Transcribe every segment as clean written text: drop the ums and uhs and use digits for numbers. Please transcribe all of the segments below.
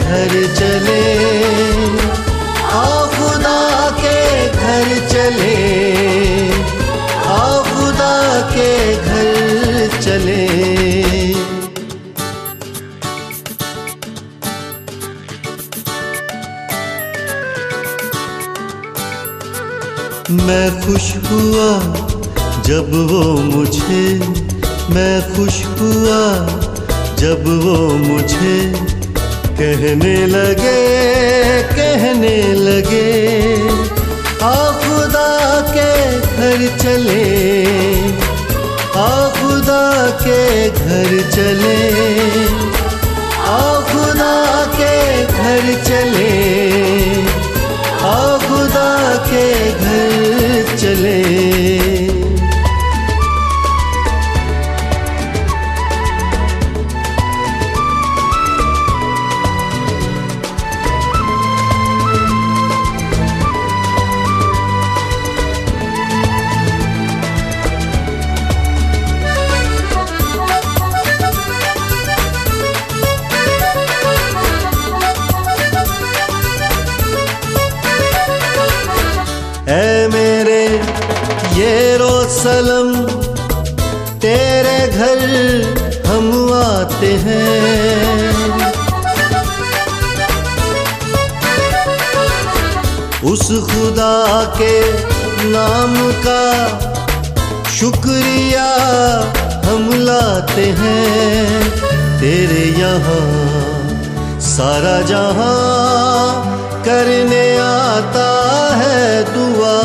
घर चले, आओ खुदा के घर चले, आओ खुदा के घर चले। मैं खुश हुआ जब वो मुझे, मैं खुश हुआ जब वो मुझे कहने लगे, कहने लगे, आओ खुदा के घर चले, आओ खुदा के घर चले, आओ खुदा के घर चले, आओ खुदा के घर चले। ऐ मेरे यरूशलेम, तेरे घर हम आते हैं, उस खुदा के नाम का शुक्रिया हम लाते हैं। तेरे यहाँ सारा जहां करने आता है दुआ,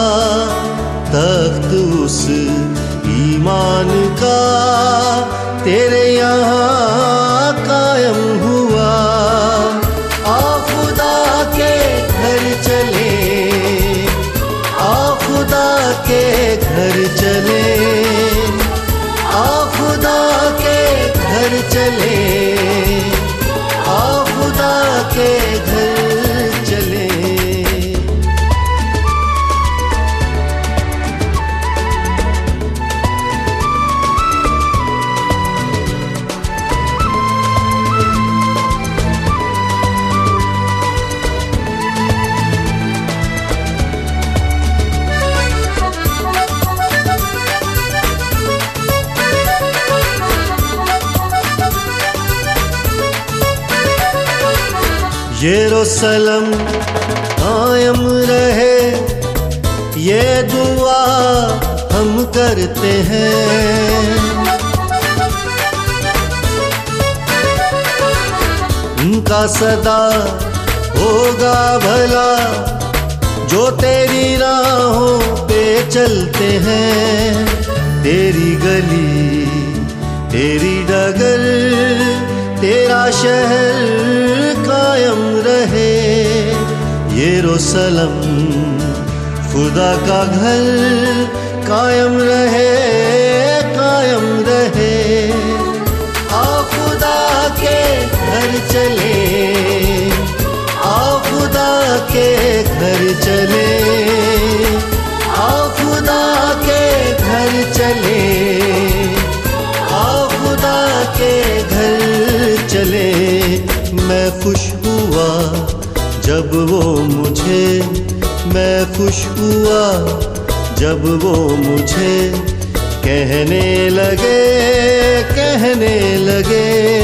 तख्त उस ईमान का तेरे यहाँ कायम हुआ। आओ खुदा के घर चले, आओ खुदा के घर चले, आओ खुदा के घर चले, आओ खुदा के घर चले। यरूशलेम कायम रहे, ये दुआ हम करते हैं। उनका सदा होगा भला जो तेरी राहों पे चलते हैं। तेरी गली, तेरी डगर, तेरा शहर कायम रहे। यरूशलेम खुदा का घर कायम रहे, कायम रहे। आओ खुदा के घर चले, आओ खुदा के घर चले, आओ खुदा के घर चले, आओ खुदा के घर चले। मैं खुश हुआ जब वो मुझे, मैं खुश हुआ जब वो मुझे कहने लगे, कहने लगे,